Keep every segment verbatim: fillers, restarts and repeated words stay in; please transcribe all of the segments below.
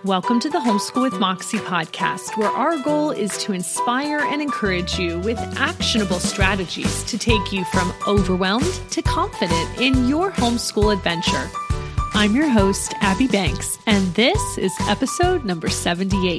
Welcome to the Homeschool with Moxie podcast, where our goal is to inspire and encourage you with actionable strategies to take you from overwhelmed to confident in your homeschool adventure. I'm your host, Abby Banks, and this is episode number seventy-eight.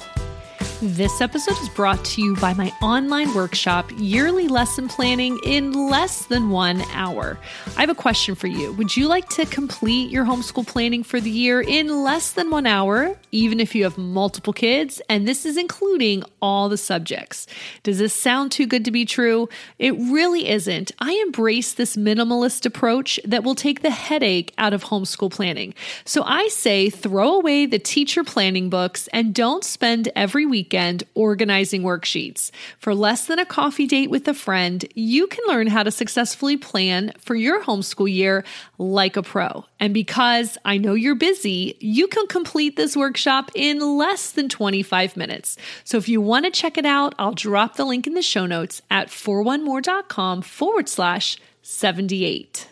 This episode is brought to you by my online workshop, Yearly Lesson Planning in Less Than One Hour. I have a question for you. Would you like to complete your homeschool planning for the year in less than one hour, even if you have multiple kids? And this is including all the subjects. Does this sound too good to be true? It really isn't. I embrace this minimalist approach that will take the headache out of homeschool planning. So I say throw away the teacher planning books and don't spend every week organizing worksheets. For less than a coffee date with a friend, you can learn how to successfully plan for your homeschool year like a pro. And because I know you're busy, you can complete this workshop in less than twenty-five minutes. So if you want to check it out, I'll drop the link in the show notes at four one more.com forward slash 78.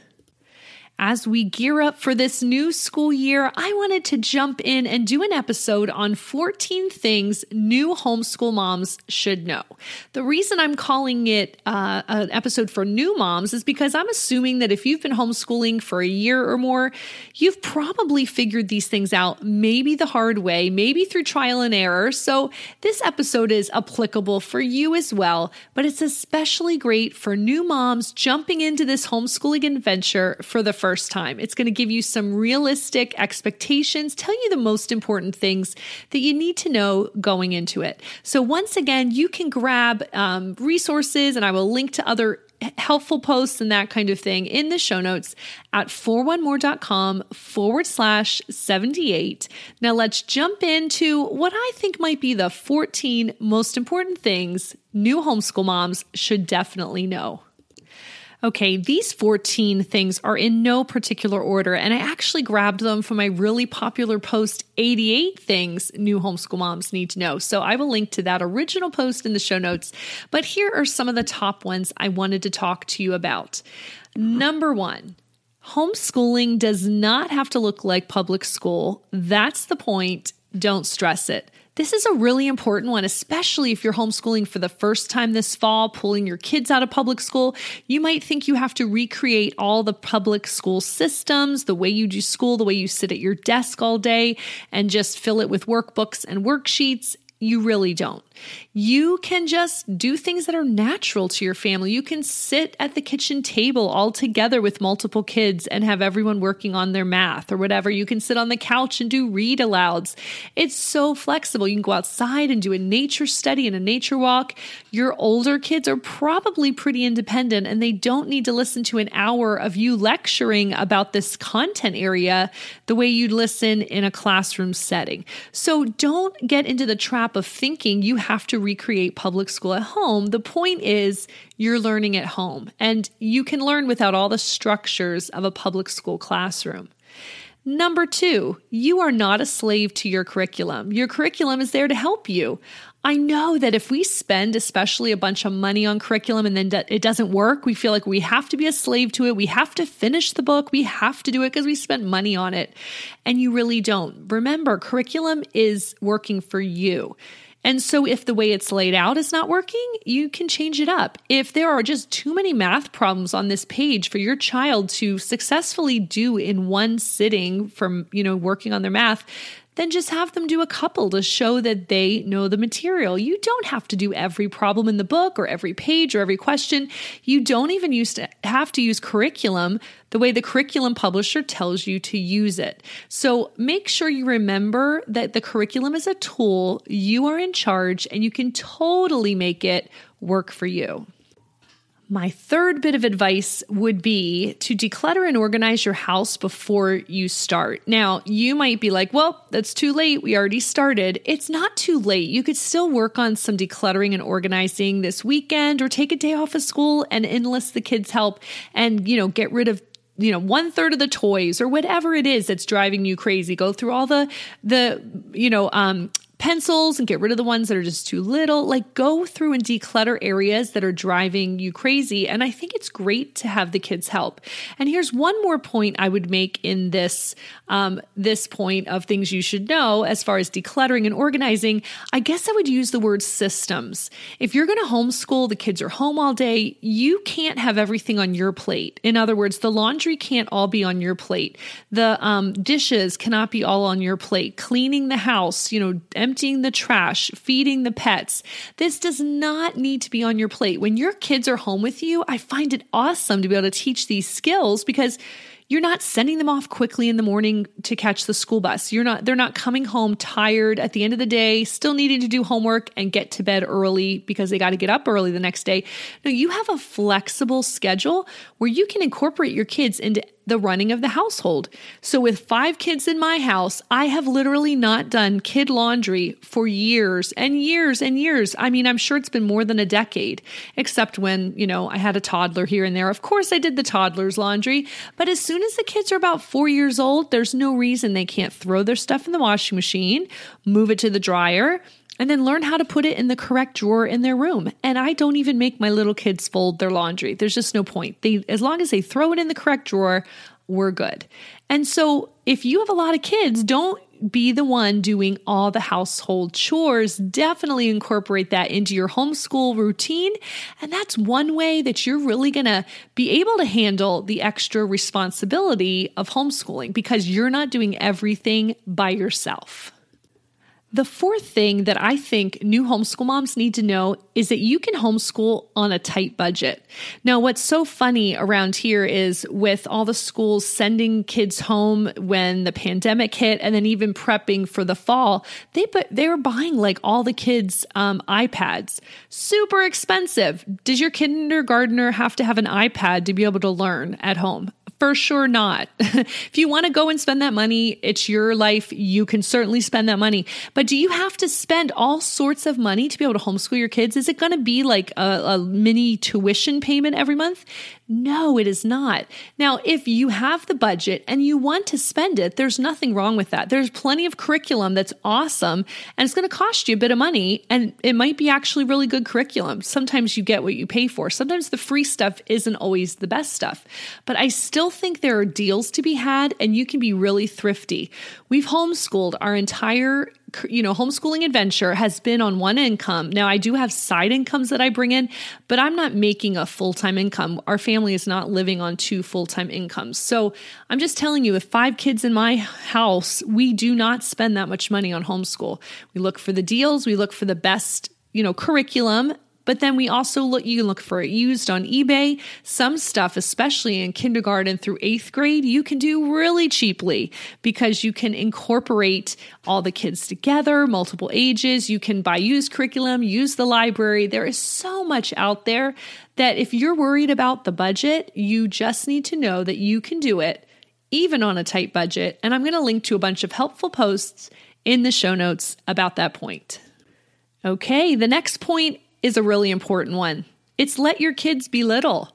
As we gear up for this new school year, I wanted to jump in and do an episode on fourteen things new homeschool moms should know. The reason I'm calling it uh, an episode for new moms is because I'm assuming that if you've been homeschooling for a year or more, you've probably figured these things out, maybe the hard way, maybe through trial and error. So this episode is applicable for you as well, but it's especially great for new moms jumping into this homeschooling adventure for the first First time. It's going to give you some realistic expectations, tell you the most important things that you need to know going into it. So once again, you can grab um, resources, and I will link to other helpful posts and that kind of thing in the show notes at four one more.com forward slash 78. Now let's jump into what I think might be the fourteen most important things new homeschool moms should definitely know. Okay, these fourteen things are in no particular order, and I actually grabbed them from my really popular post, eighty-eight Things New Homeschool Moms Need to Know. So I will link to that original post in the show notes, but here are some of the top ones I wanted to talk to you about. Number one, homeschooling does not have to look like public school. That's the point. Don't stress it. This is a really important one, especially if you're homeschooling for the first time this fall, pulling your kids out of public school. You might think you have to recreate all the public school systems, the way you do school, the way you sit at your desk all day, and just fill it with workbooks and worksheets. You really don't. You can just do things that are natural to your family. You can sit at the kitchen table all together with multiple kids and have everyone working on their math or whatever. You can sit on the couch and do read alouds. It's so flexible. You can go outside and do a nature study and a nature walk. Your older kids are probably pretty independent, and they don't need to listen to an hour of you lecturing about this content area the way you'd listen in a classroom setting. So don't get into the trap of thinking you have to recreate public school at home. The point is you're learning at home, and you can learn without all the structures of a public school classroom. Number two, you are not a slave to your curriculum. Your curriculum is there to help you. I know that if we spend especially a bunch of money on curriculum and then it doesn't work, we feel like we have to be a slave to it. We have to finish the book. We have to do it because we spent money on it. And you really don't. Remember, curriculum is working for you. And so if the way it's laid out is not working, you can change it up. If there are just too many math problems on this page for your child to successfully do in one sitting from, you know, working on their math, then just have them do a couple to show that they know the material. You don't have to do every problem in the book or every page or every question. You don't even use to have to use curriculum the way the curriculum publisher tells you to use it. So make sure you remember that the curriculum is a tool. You are in charge, and you can totally make it work for you. My third bit of advice would be to declutter and organize your house before you start. Now, you might be like, well, that's too late. We already started. It's not too late. You could still work on some decluttering and organizing this weekend, or take a day off of school and enlist the kids' help and, you know, get rid of you know, one third of the toys or whatever it is that's driving you crazy. Go through all the, the, you know, um, pencils and get rid of the ones that are just too little. Like, go through and declutter areas that are driving you crazy. And I think it's great to have the kids help. And here's one more point I would make in this, um, this point of things you should know as far as decluttering and organizing. I guess I would use the word systems. If you're going to homeschool, the kids are home all day, you can't have everything on your plate. In other words, the laundry can't all be on your plate. The um, dishes cannot be all on your plate. Cleaning the house, you know, emptying the trash, feeding the pets. This does not need to be on your plate. When your kids are home with you, I find it awesome to be able to teach these skills because you're not sending them off quickly in the morning to catch the school bus. You're not, they're not coming home tired at the end of the day, still needing to do homework and get to bed early because they got to get up early the next day. No, you have a flexible schedule where you can incorporate your kids into the running of the household. So with five kids in my house, I have literally not done kid laundry for years and years and years. I mean, I'm sure it's been more than a decade, except when, you know, I had a toddler here and there. Of course, I did the toddler's laundry, but as soon as the kids are about four years old, there's no reason they can't throw their stuff in the washing machine, move it to the dryer, and then learn how to put it in the correct drawer in their room. And I don't even make my little kids fold their laundry. There's just no point. They, as long as they throw it in the correct drawer, we're good. And so if you have a lot of kids, don't be the one doing all the household chores. Definitely incorporate that into your homeschool routine. And that's one way that you're really going to be able to handle the extra responsibility of homeschooling because you're not doing everything by yourself. The fourth thing that I think new homeschool moms need to know is that you can homeschool on a tight budget. Now, what's so funny around here is with all the schools sending kids home when the pandemic hit and then even prepping for the fall, they but they were buying like all the kids' um, iPads. Super expensive. Does your kindergartner have to have an iPad to be able to learn at home? For sure not. If you want to go and spend that money, it's your life. You can certainly spend that money. But do you have to spend all sorts of money to be able to homeschool your kids? Is it going to be like a, a mini tuition payment every month? No, it is not. Now, if you have the budget and you want to spend it, there's nothing wrong with that. There's plenty of curriculum that's awesome and it's going to cost you a bit of money and it might be actually really good curriculum. Sometimes you get what you pay for. Sometimes the free stuff isn't always the best stuff. But I still think there are deals to be had and you can be really thrifty. We've homeschooled our entire you know, homeschooling adventure has been on one income. Now I do have side incomes that I bring in, but I'm not making a full-time income. Our family is not living on two full-time incomes. So I'm just telling you, with five kids in my house, we do not spend that much money on homeschool. We look for the deals. We look for the best, you know, curriculum. But then we also look, you can look for it used on eBay. Some stuff, especially in kindergarten through eighth grade, you can do really cheaply because you can incorporate all the kids together, multiple ages. You can buy used curriculum, use the library. There is so much out there that if you're worried about the budget, you just need to know that you can do it even on a tight budget. And I'm going to link to a bunch of helpful posts in the show notes about that point. Okay, the next point is a really important one. It's let your kids be little.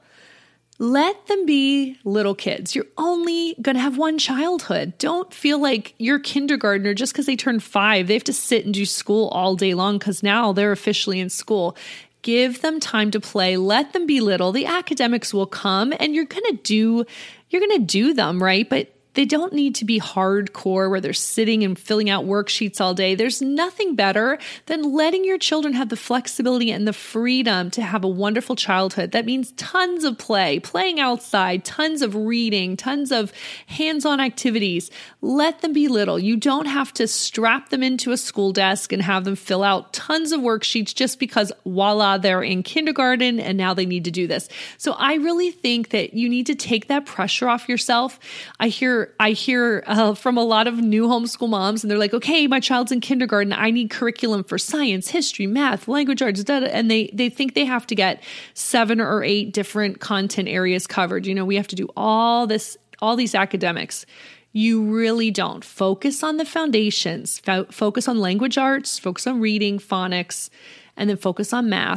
Let them be little kids. You're only going to have one childhood. Don't feel like your kindergartner, just because they turn five, they have to sit and do school all day long because now they're officially in school. Give them time to play. Let them be little. The academics will come and you're going to do, you're going to do them, right? But they don't need to be hardcore where they're sitting and filling out worksheets all day. There's nothing better than letting your children have the flexibility and the freedom to have a wonderful childhood. That means tons of play, playing outside, tons of reading, tons of hands-on activities. Let them be little. You don't have to strap them into a school desk and have them fill out tons of worksheets just because, voila, they're in kindergarten and now they need to do this. So I really think that you need to take that pressure off yourself. I hear I hear uh, from a lot of new homeschool moms, and they're like, okay, my child's in kindergarten. I need curriculum for science, history, math, language arts, da, da, and they they think they have to get seven or eight different content areas covered. You know, we have to do all this, all these academics. You really don't. Focus on the foundations. Fo- focus on language arts, focus on reading, phonics, and then focus on math.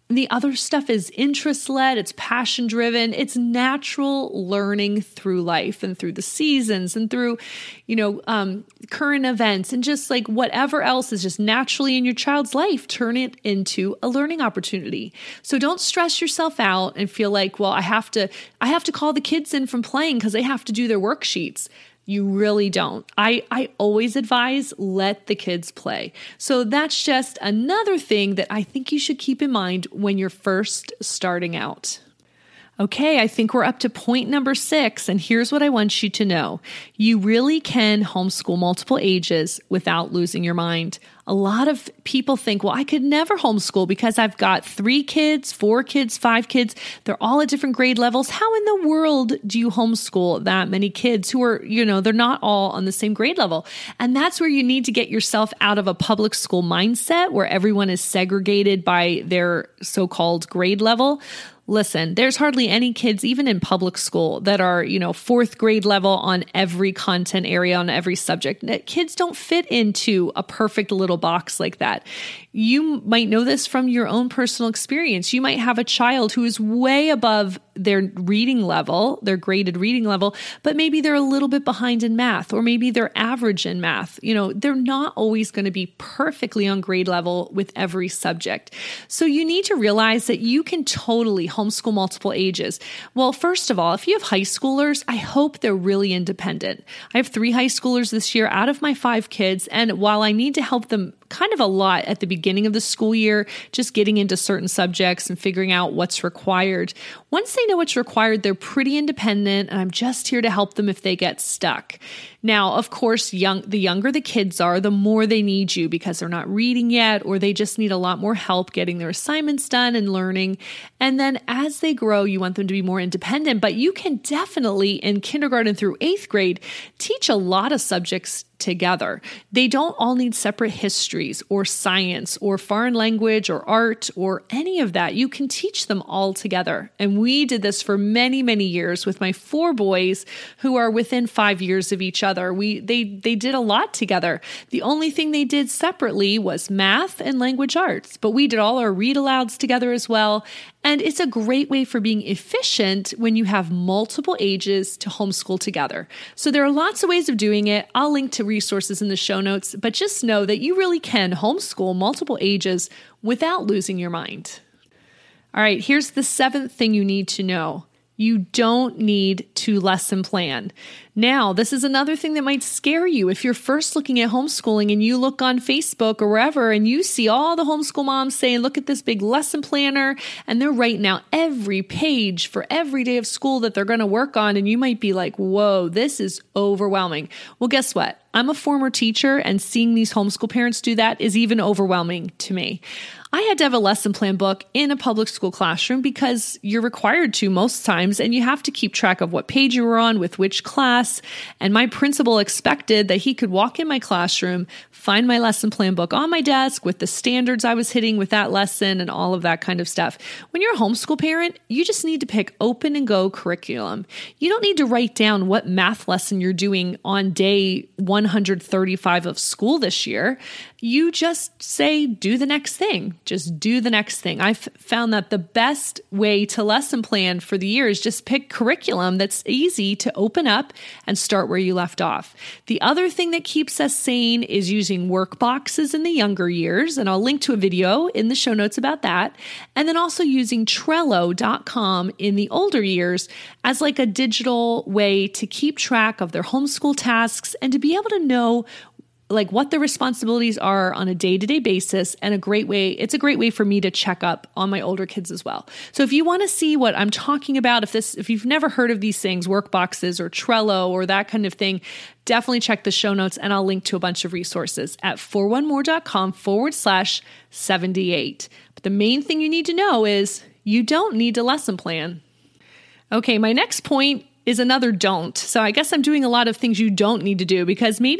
The other stuff is interest-led, it's passion-driven, it's natural learning through life and through the seasons and through, you know, um, current events and just like whatever else is just naturally in your child's life, turn it into a learning opportunity. So don't stress yourself out and feel like, well, I have to, I have to call the kids in from playing because they have to do their worksheets. You really don't. I, I always advise let the kids play. So that's just another thing that I think you should keep in mind when you're first starting out. Okay, I think we're up to point number six, and here's what I want you to know. You really can homeschool multiple ages without losing your mind. A lot of people think, well, I could never homeschool because I've got three kids, four kids, five kids. They're all at different grade levels. How in the world do you homeschool that many kids who are, you know, they're not all on the same grade level? And that's where you need to get yourself out of a public school mindset where everyone is segregated by their so-called grade level. Listen, there's hardly any kids, even in public school, that are, you know, fourth grade level on every content area, on every subject. Kids don't fit into a perfect little box like that. You might know this from your own personal experience. You might have a child who is way above their reading level, their graded reading level, but maybe they're a little bit behind in math, or maybe they're average in math. You know, they're not always going to be perfectly on grade level with every subject. So you need to realize that you can totally homeschool multiple ages. Well, first of all, if you have high schoolers, I hope they're really independent. I have three high schoolers this year out of my five kids, and while I need to help them kind of a lot at the beginning of the school year, just getting into certain subjects and figuring out what's required. Once they know what's required, they're pretty independent, and I'm just here to help them if they get stuck. Now, of course, young the younger the kids are, the more they need you because they're not reading yet, or they just need a lot more help getting their assignments done and learning. And then as they grow, you want them to be more independent, but you can definitely, in kindergarten through eighth grade, teach a lot of subjects together. They don't all need separate histories or science or foreign language or art or any of that. You can teach them all together. And we did this for many, many years with my four boys who are within five years of each other. We they they did a lot together. The only thing they did separately was math and language arts, but we did all our read alouds together as well. And it's a great way for being efficient when you have multiple ages to homeschool together. So there are lots of ways of doing it. I'll link to resources in the show notes, but just know that you really can homeschool multiple ages without losing your mind. All right, here's the seventh thing you need to know. You don't need to lesson plan. Now, this is another thing that might scare you. If you're first looking at homeschooling and you look on Facebook or wherever and you see all the homeschool moms saying, look at this big lesson planner, and they're writing out every page for every day of school that they're going to work on, and you might be like, whoa, this is overwhelming. Well, guess what? I'm a former teacher, and seeing these homeschool parents do that is even overwhelming to me. I had to have a lesson plan book in a public school classroom because you're required to most times, and you have to keep track of what page you were on with which class. And my principal expected that he could walk in my classroom, find my lesson plan book on my desk with the standards I was hitting with that lesson and all of that kind of stuff. When you're a homeschool parent, you just need to pick open and go curriculum. You don't need to write down what math lesson you're doing on day one hundred thirty-five of school this year. You just say, do the next thing. Just do the next thing. I've found that the best way to lesson plan for the year is just pick curriculum that's easy to open up and start where you left off. The other thing that keeps us sane is using work boxes in the younger years, and I'll link to a video in the show notes about that. And then also using Trello dot com in the older years as like a digital way to keep track of their homeschool tasks and to be able to know like what the responsibilities are on a day-to-day basis, and a great way, it's a great way for me to check up on my older kids as well. So if you want to see what I'm talking about, if this, if you've never heard of these things, work boxes or Trello or that kind of thing, definitely check the show notes, and I'll link to a bunch of resources at four one more dot com forward slash seventy-eight. But the main thing you need to know is you don't need to lesson plan. Okay, my next point is another don't. So I guess I'm doing a lot of things you don't need to do because maybe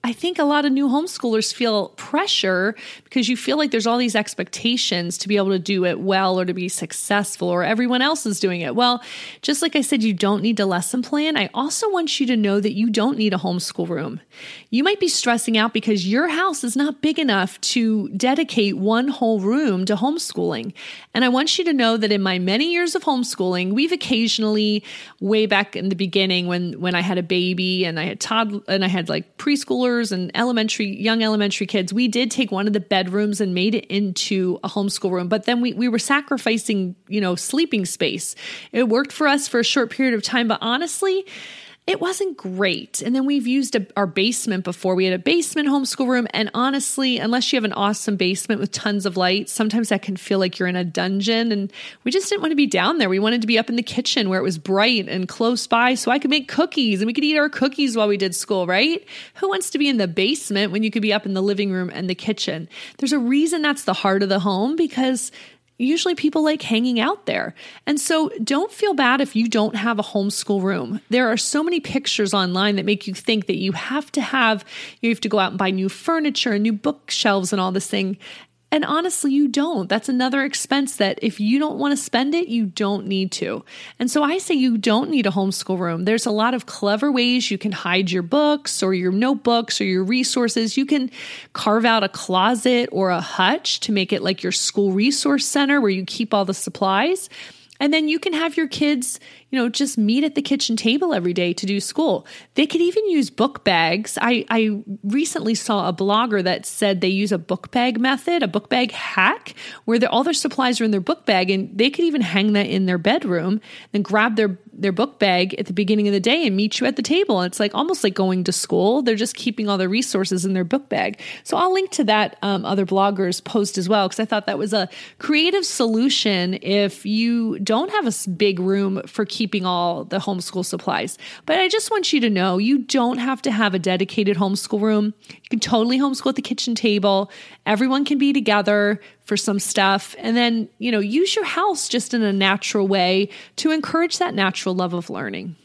I think a lot of new homeschoolers feel pressure because you feel like there's all these expectations to be able to do it well or to be successful, or everyone else is doing it. Well, just like I said, you don't need to lesson plan. I also want you to know that you don't need a homeschool room. You might be stressing out because your house is not big enough to dedicate one whole room to homeschooling. And I want you to know that in my many years of homeschooling, we've occasionally, way back in the beginning when, when I had a baby and I had toddler and I had like preschoolers and elementary, young elementary kids, we did take one of the bedrooms and made it into a homeschool room. But then we, we were sacrificing, you know, sleeping space. It worked for us for a short period of time, but honestly, it wasn't great. And then we've used a, our basement before. We had a basement homeschool room. And honestly, unless you have an awesome basement with tons of light, sometimes that can feel like you're in a dungeon. And we just didn't want to be down there. We wanted to be up in the kitchen where it was bright and close by so I could make cookies and we could eat our cookies while we did school, right? Who wants to be in the basement when you could be up in the living room and the kitchen? There's a reason that's the heart of the home, because usually people like hanging out there. And so don't feel bad if you don't have a homeschool room. There are so many pictures online that make you think that you have to have, you have to go out and buy new furniture and new bookshelves and all this thing. And honestly, you don't. That's another expense that if you don't want to spend it, you don't need to. And so I say you don't need a homeschool room. There's a lot of clever ways you can hide your books or your notebooks or your resources. You can carve out a closet or a hutch to make it like your school resource center where you keep all the supplies. And then you can have your kids, you know, just meet at the kitchen table every day to do school. They could even use book bags. I, I recently saw a blogger that said they use a book bag method, a book bag hack, where all their supplies are in their book bag, and they could even hang that in their bedroom, then grab their, their book bag at the beginning of the day and meet you at the table. And it's like almost like going to school. They're just keeping all their resources in their book bag. So I'll link to that um, other blogger's post as well, because I thought that was a creative solution if you don't have a big room for keeping keeping all the homeschool supplies. But I just want you to know you don't have to have a dedicated homeschool room. You can totally homeschool at the kitchen table. Everyone can be together for some stuff. And then, you know, use your house just in a natural way to encourage that natural love of learning.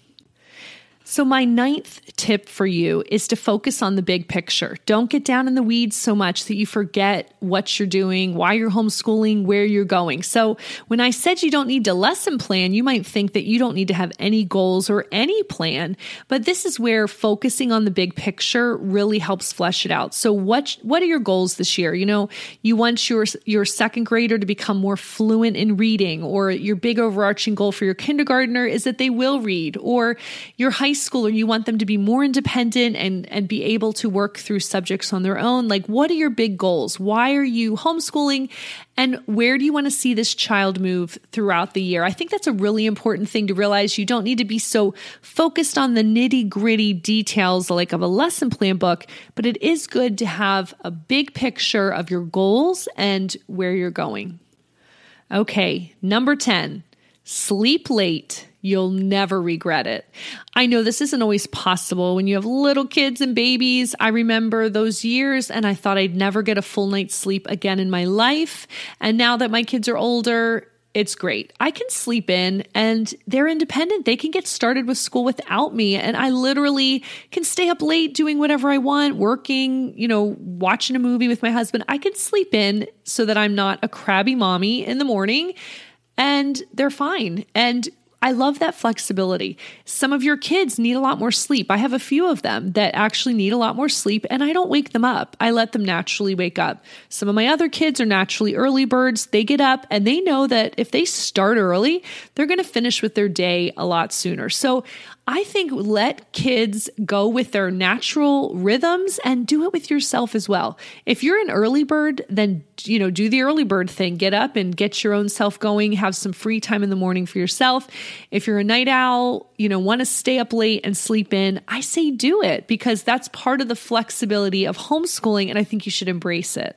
So my ninth tip for you is to focus on the big picture. Don't get down in the weeds so much that you forget what you're doing, why you're homeschooling, where you're going. So when I said you don't need to lesson plan, you might think that you don't need to have any goals or any plan, but this is where focusing on the big picture really helps flesh it out. So what, what are your goals this year? You know, you want your, your second grader to become more fluent in reading, or your big overarching goal for your kindergartner is that they will read, or your high schooler, you want them to be more independent and, and be able to work through subjects on their own. Like, what are your big goals? Why are you homeschooling? And where do you want to see this child move throughout the year? I think that's a really important thing to realize. You don't need to be so focused on the nitty gritty details like of a lesson plan book, but it is good to have a big picture of your goals and where you're going. Okay, number ten, sleep late. You'll never regret it. I know this isn't always possible when you have little kids and babies. I remember those years and I thought I'd never get a full night's sleep again in my life. And now that my kids are older, it's great. I can sleep in and they're independent. They can get started with school without me. And I literally can stay up late doing whatever I want, working, you know, watching a movie with my husband. I can sleep in so that I'm not a crabby mommy in the morning, and they're fine. And I love that flexibility. Some of your kids need a lot more sleep. I have a few of them that actually need a lot more sleep, and I don't wake them up. I let them naturally wake up. Some of my other kids are naturally early birds. They get up and they know that if they start early, they're going to finish with their day a lot sooner. So I think let kids go with their natural rhythms and do it with yourself as well. If you're an early bird, then, you know, do the early bird thing. Get up and get your own self going. Have some free time in the morning for yourself. If you're a night owl, you know, want to stay up late and sleep in, I say do it, because that's part of the flexibility of homeschooling, and I think you should embrace it.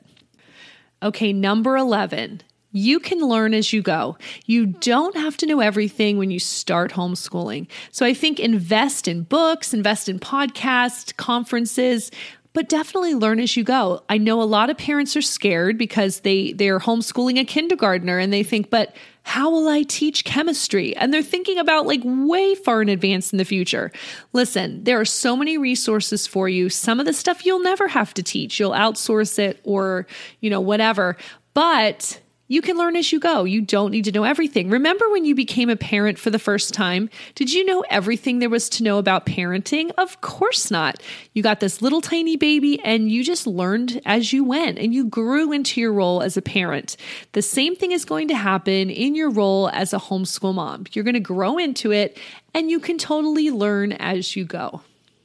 Okay, number eleven. You can learn as you go. You don't have to know everything when you start homeschooling. So I think invest in books, invest in podcasts, conferences, but definitely learn as you go. I know a lot of parents are scared because they, they're homeschooling a kindergartner and they think, but how will I teach chemistry? And they're thinking about like way far in advance in the future. Listen, there are so many resources for you. Some of the stuff you'll never have to teach. You'll outsource it or, you know, whatever. But you can learn as you go. You don't need to know everything. Remember when you became a parent for the first time? Did you know everything there was to know about parenting? Of course not. You got this little tiny baby and you just learned as you went and you grew into your role as a parent. The same thing is going to happen in your role as a homeschool mom. You're going to grow into it and you can totally learn as you go.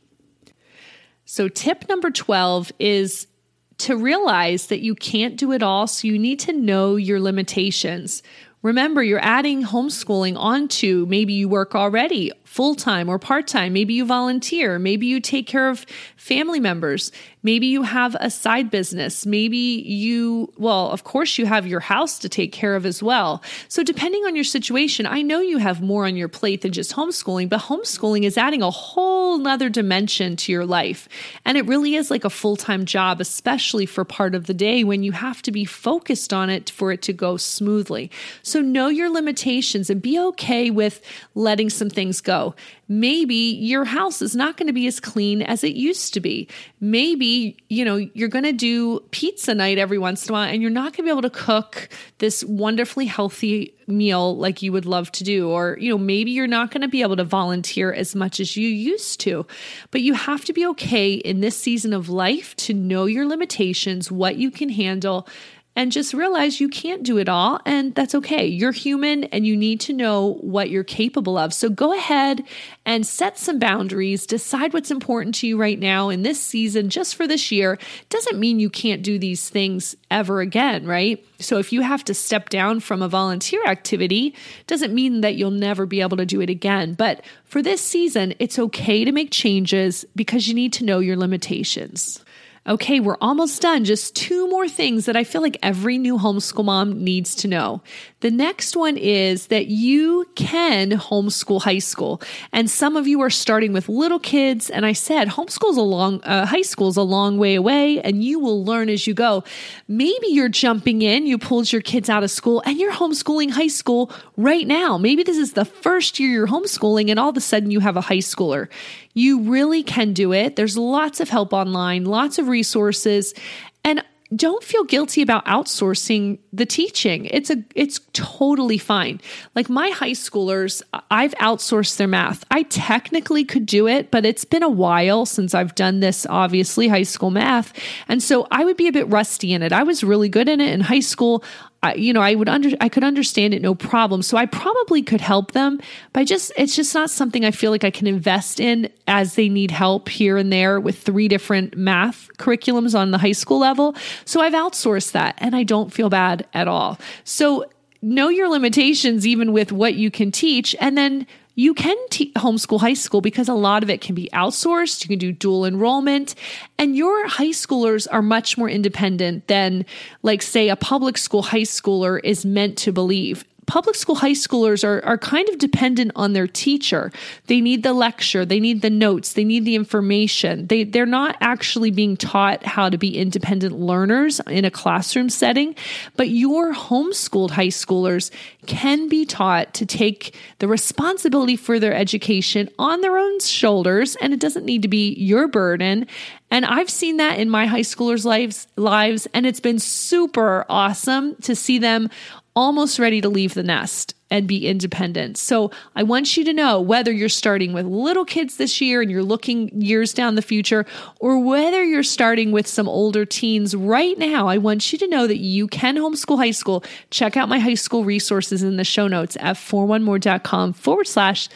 So tip number twelve is to realize that you can't do it all, so you need to know your limitations. Remember, you're adding homeschooling onto, maybe you work already full-time or part-time. Maybe you volunteer. Maybe you take care of family members. Maybe you have a side business. Maybe you, well, of course you have your house to take care of as well. So depending on your situation, I know you have more on your plate than just homeschooling, but homeschooling is adding a whole nother dimension to your life. And it really is like a full-time job, especially for part of the day when you have to be focused on it for it to go smoothly. So know your limitations and be okay with letting some things go. Maybe your house is not going to be as clean as it used to be. Maybe, you know, you're going to do pizza night every once in a while and you're not going to be able to cook this wonderfully healthy meal like you would love to do. Or, you know, maybe you're not going to be able to volunteer as much as you used to. But you have to be okay in this season of life to know your limitations, what you can handle, and just realize you can't do it all, and that's okay. You're human and you need to know what you're capable of. So go ahead and set some boundaries, decide what's important to you right now in this season, just for this year. Doesn't mean you can't do these things ever again, right? So if you have to step down from a volunteer activity, doesn't mean that you'll never be able to do it again. But for this season, it's okay to make changes because you need to know your limitations. Okay, we're almost done. Just two more things that I feel like every new homeschool mom needs to know. The next one is that you can homeschool high school. And some of you are starting with little kids. And I said, homeschool's a long, uh, high school's a long way away and you will learn as you go. Maybe you're jumping in, you pulled your kids out of school and you're homeschooling high school right now. Maybe this is the first year you're homeschooling and all of a sudden you have a high schooler. You really can do it. There's lots of help online, lots of resources, and don't feel guilty about outsourcing the teaching. It's a, it's totally fine. Like my high schoolers, I've outsourced their math. I technically could do it, but it's been a while since I've done this, obviously, high school math. And so I would be a bit rusty in it. I was really good in it in high school. I, you know, I would under, I could understand it, no problem. So I probably could help them, but I just, it's just not something I feel like I can invest in as they need help here and there with three different math curriculums on the high school level. So I've outsourced that and I don't feel bad at all. So know your limitations, even with what you can teach. And then you can te- homeschool high school because a lot of it can be outsourced. You can do dual enrollment, and your high schoolers are much more independent than, like, say, a public school high schooler is meant to believe. Public school high schoolers are, are kind of dependent on their teacher. They need the lecture, they need the notes, they need the information. They, they're not actually being taught how to be independent learners in a classroom setting, but your homeschooled high schoolers can be taught to take the responsibility for their education on their own shoulders, and it doesn't need to be your burden. And I've seen that in my high schoolers' lives, lives, and it's been super awesome to see them almost ready to leave the nest and be independent. So I want you to know, whether you're starting with little kids this year and you're looking years down the future, or whether you're starting with some older teens right now, I want you to know that you can homeschool high school. Check out my high school resources in the show notes at four one more.com forward slash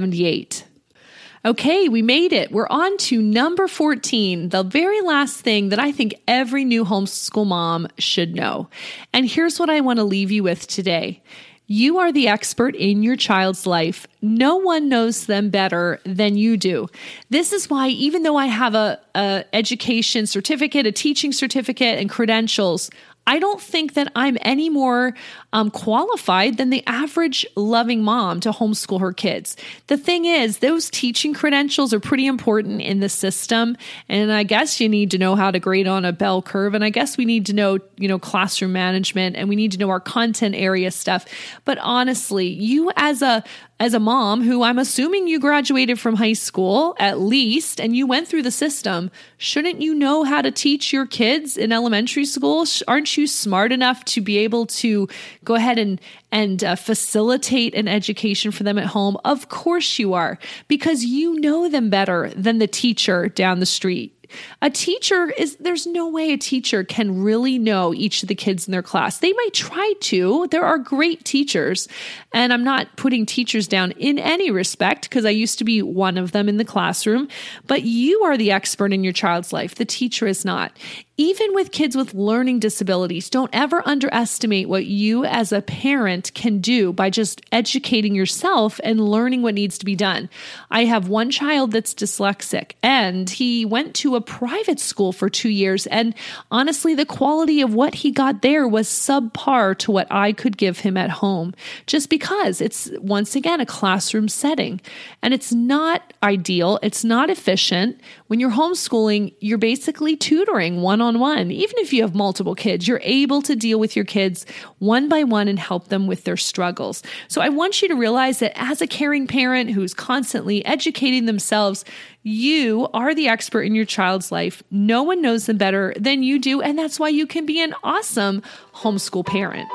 78. Okay, we made it. We're on to number fourteen, the very last thing that I think every new homeschool mom should know. And here's what I want to leave you with today. You are the expert in your child's life. No one knows them better than you do. This is why, even though I have a, a education certificate, a teaching certificate, and credentials, I don't think that I'm any more um, qualified than the average loving mom to homeschool her kids. The thing is, those teaching credentials are pretty important in the system. And I guess you need to know how to grade on a bell curve. And I guess we need to know, you know, classroom management, and we need to know our content area stuff. But honestly, you as a As a mom who I'm assuming you graduated from high school at least, and you went through the system, shouldn't you know how to teach your kids in elementary school? Aren't you smart enough to be able to go ahead and, and uh, facilitate an education for them at home? Of course you are, because you know them better than the teacher down the street. A teacher is, there's no way a teacher can really know each of the kids in their class. They might try to. There are great teachers, and I'm not putting teachers down in any respect because I used to be one of them in the classroom, but you are the expert in your child's life. The teacher is not. Even with kids with learning disabilities, don't ever underestimate what you as a parent can do by just educating yourself and learning what needs to be done. I have one child that's dyslexic, and he went to a private school for two years. And honestly, the quality of what he got there was subpar to what I could give him at home, just because it's, once again, a classroom setting. And it's not ideal. It's not efficient. When you're homeschooling, you're basically tutoring one-on-one. One. Even if you have multiple kids, you're able to deal with your kids one by one and help them with their struggles. So I want you to realize that as a caring parent who's constantly educating themselves, you are the expert in your child's life. No one knows them better than you do, and that's why you can be an awesome homeschool parent.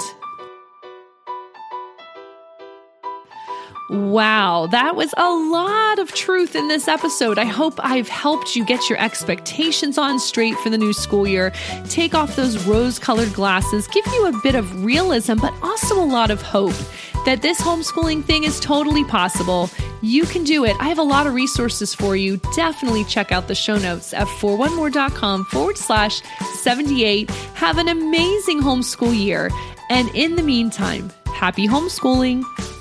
Wow, that was a lot of truth in this episode. I hope I've helped you get your expectations on straight for the new school year. Take off those rose-colored glasses, give you a bit of realism, but also a lot of hope that this homeschooling thing is totally possible. You can do it. I have a lot of resources for you. Definitely check out the show notes at four one more.com forward slash 78. Have an amazing homeschool year. And in the meantime, happy homeschooling.